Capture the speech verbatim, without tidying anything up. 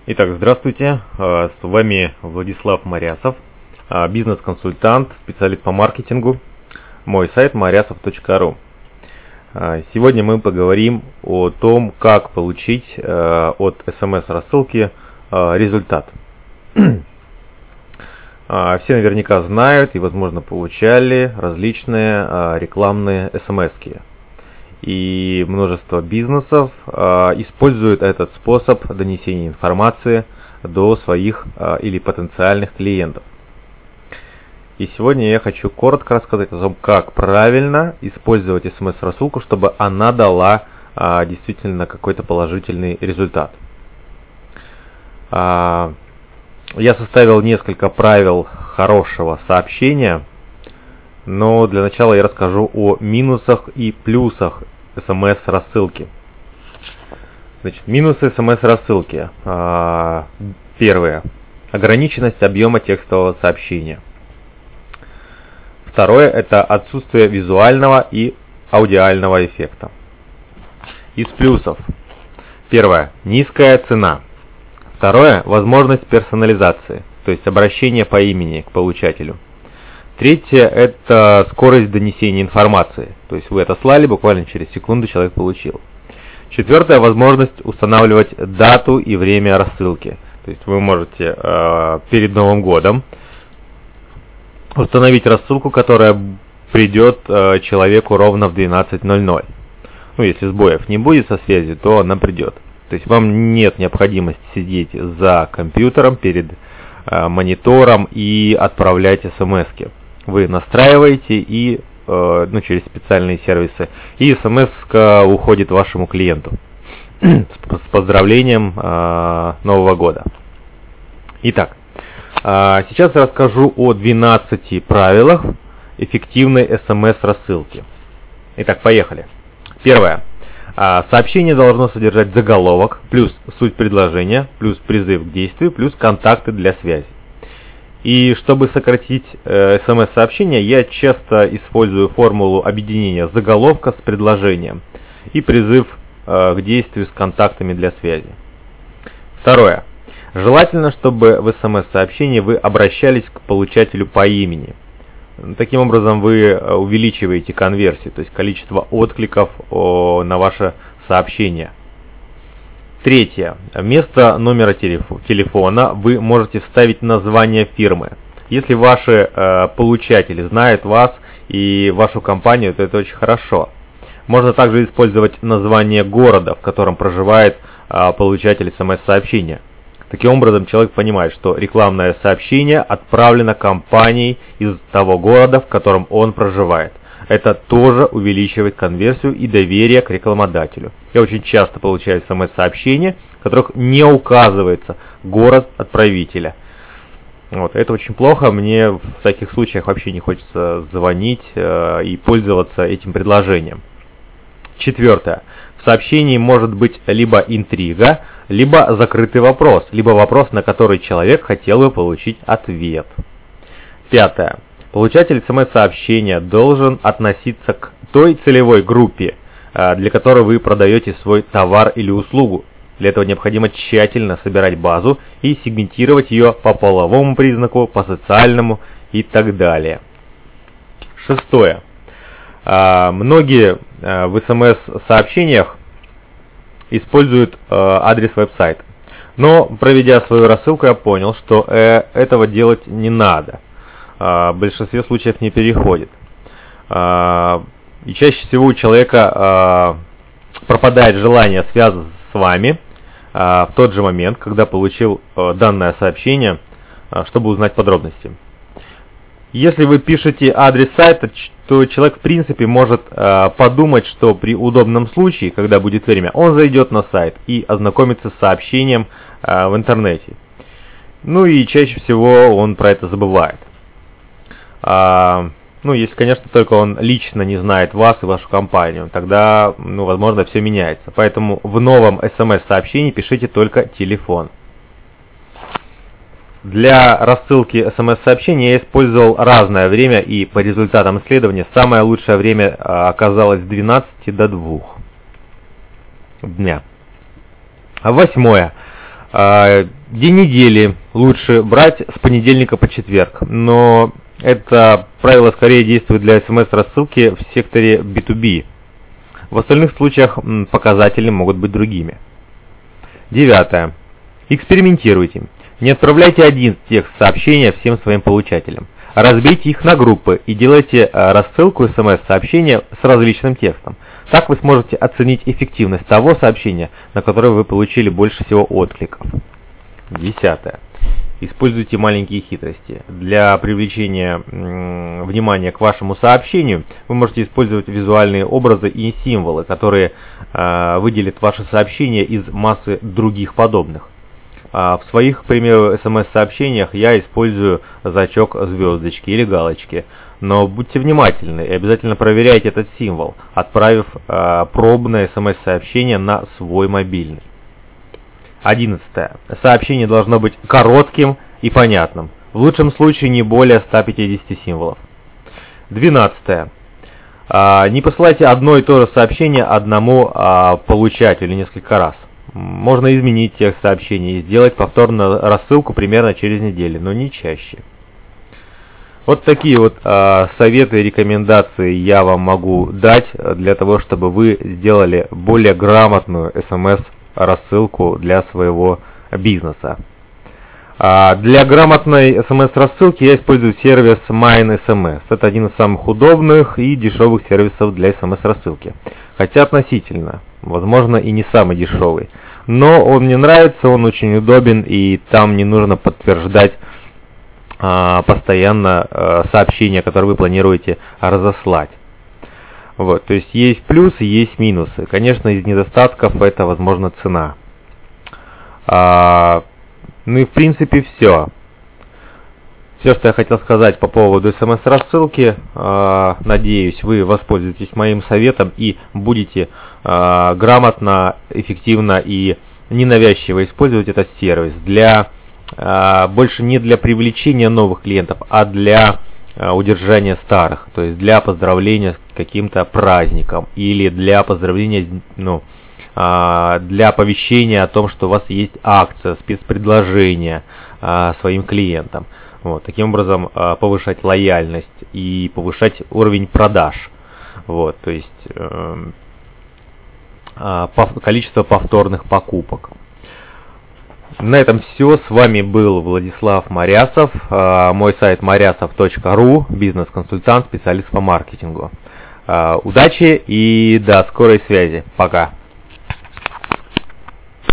Итак, здравствуйте, с вами Владислав Марясов, бизнес-консультант, специалист по маркетингу. Мой сайт марясов точка ру. Сегодня мы поговорим о том, как получить от эс эм эс-рассылки результат. Все наверняка знают и, возможно, получали различные рекламные эс эм эс-ки. И множество бизнесов э, используют этот способ донесения информации до своих э, или потенциальных клиентов. И сегодня я хочу коротко рассказать о том, как правильно использовать эс эм эс-рассылку, чтобы она дала э, действительно какой-то положительный результат. Э, я составил несколько правил хорошего сообщения. Но для начала я расскажу о минусах и плюсах эс эм эс-рассылки. Значит, минусы эс эм эс-рассылки. Первое. Ограниченность объема текстового сообщения. Второе. Это отсутствие визуального и аудиального эффекта. Из плюсов. Первое. Низкая цена. Второе. Возможность персонализации, то есть обращение по имени к получателю. Третье – это скорость донесения информации. То есть вы отослали, буквально через секунду человек получил. Четвертое – возможность устанавливать дату и время рассылки. То есть вы можете э, перед Новым годом установить рассылку, которая придет э, человеку ровно в двенадцать ноль ноль. Ну, если сбоев не будет со связью, то она придет. То есть вам нет необходимости сидеть за компьютером перед э, монитором и отправлять эс эм эс-ки. Вы настраиваете и э, ну, через специальные сервисы, и эс эм эс уходит вашему клиенту с поздравлением э, Нового года. Итак, э, сейчас я расскажу о двенадцати правилах эффективной эс эм эс-рассылки. Итак, поехали. Первое. Э, сообщение должно содержать заголовок, плюс суть предложения, плюс призыв к действию, плюс контакты для связи. И чтобы сократить э, эс эм эс-сообщение, я часто использую формулу объединения заголовка с предложением и призыв э, к действию с контактами для связи. Второе. Желательно, чтобы в эс эм эс-сообщении вы обращались к получателю по имени. Таким образом, вы увеличиваете конверсию, то есть количество откликов о, на ваше сообщение. Третье. Вместо номера телефона вы можете вставить название фирмы. Если ваши э, получатели знают вас и вашу компанию, то это очень хорошо. Можно также использовать название города, в котором проживает э, получатель эс эм эс-сообщения. Таким образом, человек понимает, что рекламное сообщение отправлено компанией из того города, в котором он проживает. Это тоже увеличивает конверсию и доверие к рекламодателю. Я очень часто получаю эс эм эс-сообщения, в которых не указывается город отправителя. Вот, это очень плохо, мне в таких случаях вообще не хочется звонить э, и пользоваться этим предложением. Четвертое. В сообщении может быть либо интрига, либо закрытый вопрос, либо вопрос, на который человек хотел бы получить ответ. Пятое. Получатель эс эм эс-сообщения должен относиться к той целевой группе, для которой вы продаете свой товар или услугу. Для этого необходимо тщательно собирать базу и сегментировать ее по половому признаку, по социальному и так далее. Шестое. Многие в эс эм эс-сообщениях используют адрес веб-сайта. Но, проведя свою рассылку, я понял, что этого делать не надо. В большинстве случаев не переходит. И чаще всего у человека пропадает желание связаться с вами в тот же момент, когда получил данное сообщение, чтобы узнать подробности. Если вы пишете адрес сайта, то человек в принципе может подумать, что при удобном случае, когда будет время, он зайдет на сайт и ознакомится с сообщением в интернете. Ну и чаще всего он про это забывает. А, ну, если, конечно, только он лично не знает вас и вашу компанию, тогда, ну, возможно, все меняется. Поэтому в новом эс эм эс-сообщении пишите только телефон. Для рассылки эс эм эс-сообщений я использовал разное время, и по результатам исследования самое лучшее время оказалось с двенадцати до двух дня. Восьмое. День недели лучше брать с понедельника по четверг, но это правило скорее действует для смс-рассылки в секторе би ту би. В остальных случаях показатели могут быть другими. Девятое. Экспериментируйте. Не отправляйте один текст сообщения всем своим получателям. Разбейте их на группы и делайте рассылку смс-сообщения с различным текстом. Так вы сможете оценить эффективность того сообщения, на которое вы получили больше всего откликов. Десятое. Используйте маленькие хитрости. Для привлечения м, внимания к вашему сообщению вы можете использовать визуальные образы и символы, которые э, выделят ваше сообщение из массы других подобных. А в своих, к примеру, смс-сообщениях я использую значок звездочки или галочки. Но будьте внимательны и обязательно проверяйте этот символ, отправив э, пробное смс-сообщение на свой мобильный. Одиннадцатое. Сообщение должно быть коротким и понятным. В лучшем случае не более ста пятидесяти символов. Двенадцатое. А, не посылайте одно и то же сообщение одному а, получателю несколько раз. Можно изменить текст сообщения и сделать повторную рассылку примерно через неделю, но не чаще. Вот такие вот а, советы и рекомендации я вам могу дать для того, чтобы вы сделали более грамотную смс рассылку для своего бизнеса. А для грамотной смс-рассылки я использую сервис MineSMS. Это один из самых удобных и дешевых сервисов для смс-рассылки. Хотя относительно, возможно, и не самый дешевый. Но он мне нравится, он очень удобен, и там не нужно подтверждать а, постоянно а, сообщения, которые вы планируете разослать. Вот, то есть есть плюсы, есть минусы. Конечно, из недостатков это, возможно, цена. А, ну и в принципе все. Все, что я хотел сказать по поводу смс-рассылки. А, надеюсь, вы воспользуетесь моим советом и будете а, грамотно, эффективно и ненавязчиво использовать этот сервис для а, больше не для привлечения новых клиентов, а для удержания старых, то есть для поздравления с каким-то праздником или для поздравления, ну, для оповещения о том, что у вас есть акция, спецпредложение своим клиентам. Вот, таким образом повышать лояльность и повышать уровень продаж. Вот, то есть количество повторных покупок. На этом все. С вами был Владислав Марясов. Мой сайт марясов точка ру, бизнес-консультант, специалист по маркетингу. Удачи и до скорой связи. Пока.